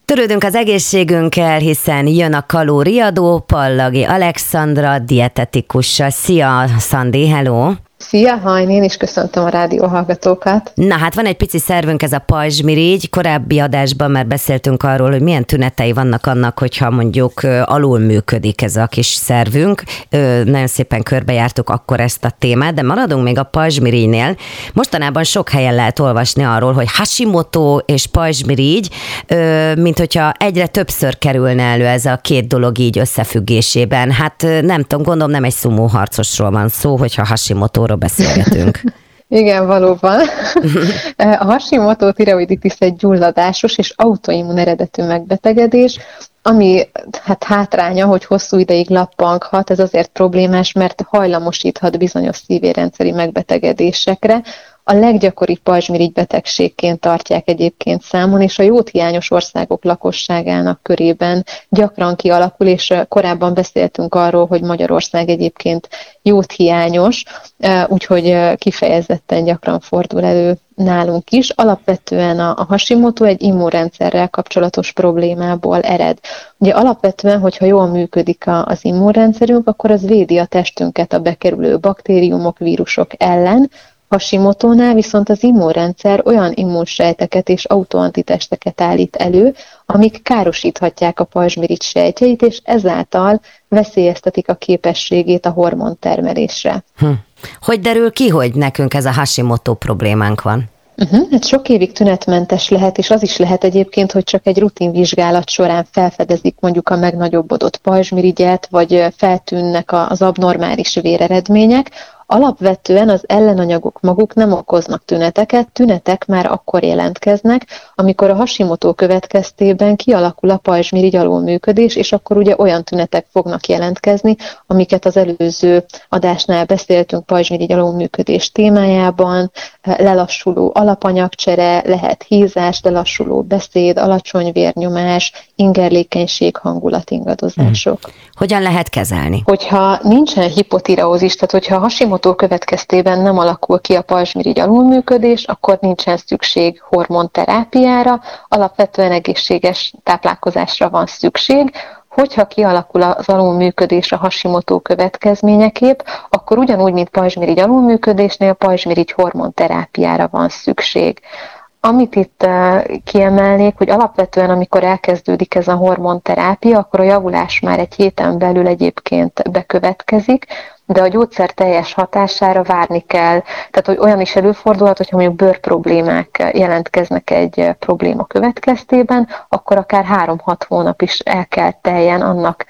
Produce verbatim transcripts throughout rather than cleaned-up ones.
Törődünk az egészségünkkel, hiszen jön a kalóriadó Pallagi Alexandra dietetikussal. Szia, Szandi, hello! Szia, Hajn, én is köszöntöm a rádióhallgatókat. Na hát van egy pici szervünk, ez a pajzsmirigy. Korábbi adásban már beszéltünk arról, hogy milyen tünetei vannak annak, hogyha mondjuk alul működik ez a kis szervünk. Nagyon szépen körbejártuk akkor ezt a témát, de maradunk még a pajzsmirigynél. Mostanában sok helyen lehet olvasni arról, hogy Hashimoto és pajzsmirigy, mint hogyha egyre többször kerülne elő ez a két dolog így összefüggésében. Hát nem tudom, gondolom nem egy szumó harcosról van szó, hogyha Hashimoto beszélgetünk. Igen, valóban. A Hashimoto tireoiditis egy gyulladásos és autoimmun eredetű megbetegedés, ami hát hátránya, hogy hosszú ideig lappanghat, ez azért problémás, mert hajlamosíthat bizonyos szívérendszeri megbetegedésekre. A leggyakoribb pajzsmirigy betegségként tartják egyébként számon, és a jódhiányos országok lakosságának körében gyakran kialakul, és korábban beszéltünk arról, hogy Magyarország egyébként jódhiányos, úgyhogy kifejezetten gyakran fordul elő nálunk is. Alapvetően a Hashimoto egy immunrendszerrel kapcsolatos problémából ered. Ugye alapvetően, hogyha jól működik az immunrendszerünk, akkor az védi a testünket a bekerülő baktériumok, vírusok ellen. Hashimotónál viszont az immunrendszer olyan immunsejteket és autoantitesteket állít elő, amik károsíthatják a pajzsmirigy sejtjeit, és ezáltal veszélyeztetik a képességét a hormontermelésre. Hm. Hogy derül ki, hogy nekünk ez a Hashimoto problémánk van? Uh-huh. Hát sok évig tünetmentes lehet, és az is lehet egyébként, hogy csak egy rutinvizsgálat során felfedezik mondjuk a megnagyobbodott pajzsmirigyet, vagy feltűnnek az abnormális véreredmények. Alapvetően az ellenanyagok maguk nem okoznak tüneteket, tünetek már akkor jelentkeznek, amikor a Hashimoto következtében kialakul a pajzsmirigy alulműködés, és akkor ugye olyan tünetek fognak jelentkezni, amiket az előző adásnál beszéltünk pajzsmirigy alulműködés témájában, lelassuló alapanyagcsere, lehet hízás, lelassuló beszéd, alacsony vérnyomás, ingerlékenység, hangulatingadozások. Hmm. Hogyan lehet kezelni? Hogyha nincsen hipotireózis, tehát hogyha a Hashimoto következtében nem alakul ki a pajzsmirigy alulműködés, akkor nincsen szükség hormonterápiára, alapvetően egészséges táplálkozásra van szükség. Hogyha kialakul az alulműködés a Hashimoto következményeképp, akkor ugyanúgy, mint pajzsmirigy alulműködésnél, pajzsmirigy hormonterápiára van szükség. Amit itt kiemelnék, hogy alapvetően amikor elkezdődik ez a hormonterápia, akkor a javulás már egy héten belül egyébként bekövetkezik, de a gyógyszer teljes hatására várni kell. Tehát, hogy olyan is előfordulhat, hogyha mondjuk bőrproblémák jelentkeznek egy probléma következtében, akkor akár három-hat hónap is el kell teljen annak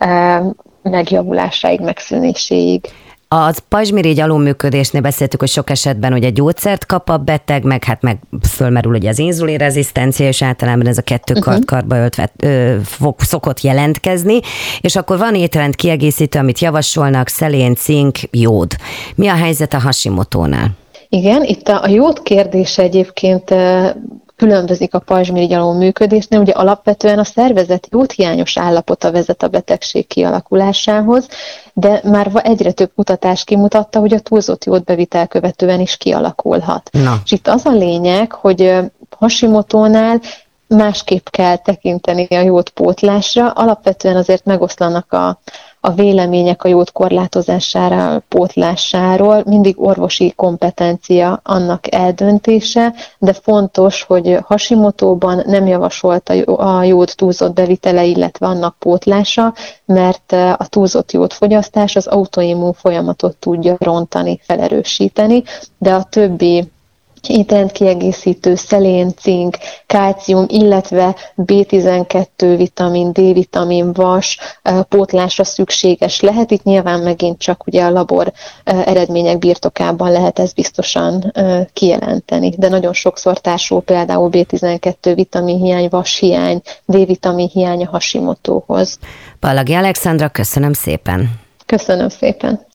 megjavulásáig, megszűnéséig. A pajzsmirigy alulműködésnél beszéltük, hogy sok esetben ugye gyógyszert kap a beteg, meg hát meg fölmerül ugye az inzulinrezisztencia, és általában ez a kettő uh-huh. kard-karba öltve ö, fog, szokott jelentkezni, és akkor van étrend kiegészítő, amit javasolnak, szelén, cink, jód. Mi a helyzet a Hashimotónál? Igen, itt a, a jód kérdése egyébként különbözik a pajzsmirigy alulműködésnél, ugye alapvetően a szervezet jódhiányos állapota vezet a betegség kialakulásához, de már egyre több kutatás kimutatta, hogy a túlzott jódbevitel követően is kialakulhat. Na. És itt az a lényeg, hogy Hashimotónál másképp kell tekinteni a jódpótlásra, alapvetően azért megoszlanak a a vélemények a jód korlátozására, pótlásáról, mindig orvosi kompetencia annak eldöntése, de fontos, hogy Hashimotóban nem javasolt a jód túlzott bevitele, illetve annak pótlása, mert a túlzott jódfogyasztás az autoimmun folyamatot tudja rontani, felerősíteni, de a többi étrendkiegészítő, szelén, cink, kálcium, illetve bé tizenkettő vitamin, D-vitamin, vas pótlásra szükséges lehet. Itt nyilván megint csak ugye a labor eredmények birtokában lehet ezt biztosan kijelenteni, de nagyon sokszor társul például bé tizenkettő vitamin hiány, vas hiány, D-vitamin hiány a Hashimotóhoz. Pallagi Alexandra, köszönöm szépen! Köszönöm szépen!